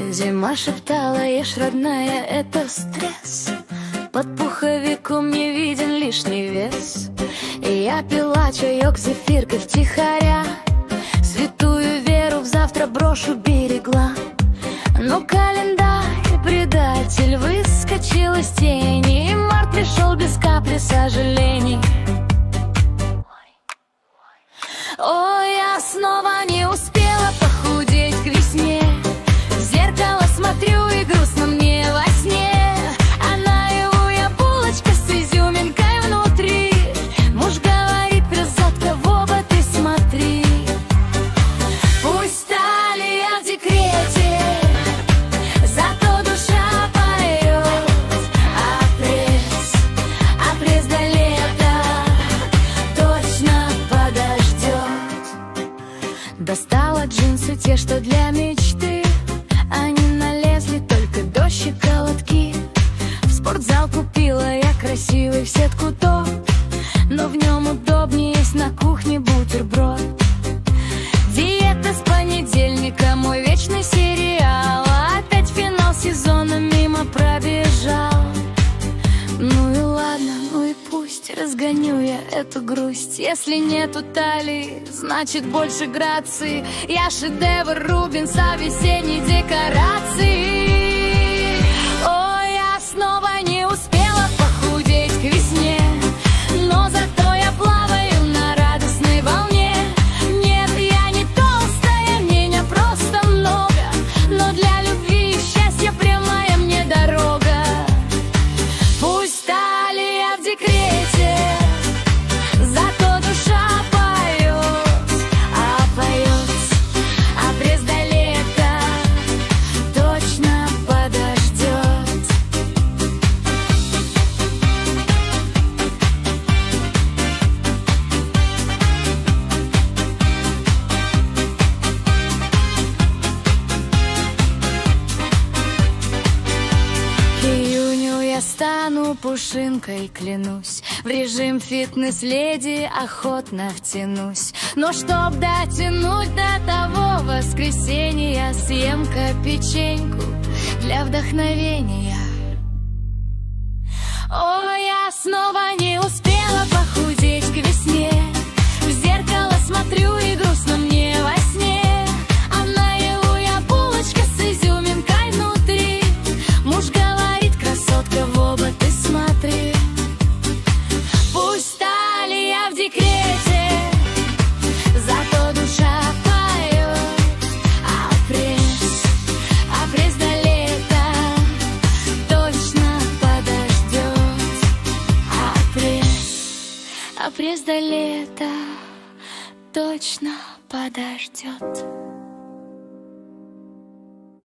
Зима шептала: ешь, родная, это стресс. Под пуховиком не виден лишний вес. И я пила чаек с зефиркой втихаря. Святую веру в завтра брошу берегла. Но календарь предатель выскочил из тени, и март пришел без капли сожалений. О, я снова не успела похудеть к весне. В зеркало смотрю, и грустно мне во сне. А наяву я булочка с изюминкой внутри. Муж говорит: красотка, в оба ты смотри. Пусть талия в декрете, зато душа поет. Апресс до лета точно подождет. Достала джинсы, те, что для мечты. Они налезли, только до щиколотки. В спортзал купила я красивый в сетку топ, но в нем удобнее есть на кухне бутерброд. Диета с понедельника, мой вечный сериал. Опять финал сезона мимо пробежал. Ну и ладно, ну и пусть, разгоню я эту грусть. Если нету талии, значит больше грации. Я шедевр Рубенса весенней декорации. О, я снова не успела похудеть к весне, но зато я плаваю на радостной волне. Нет, я не толстая, меня просто много, но для любви и счастья прямая мне дорога. Пусть талия в декрете, зато душа поет. Апресс до лета точно подождет. К июню я стану пушинкой, клянусь. В режим фитнес-леди охотно втянусь. Но чтоб дотянуть до того воскресенья, съем-ка печеньку для вдохновения. О, я снова не успела похудеть к весне. В зеркало смотрю, и грустно мне во сне. А наяву я булочка с изюминкой внутри. Муж говорит: красотка, в оба ты смотри. Пусть талия в декрете, зато душа поет. Апресс до лета точно подождет. Апресс до лета точно подождет.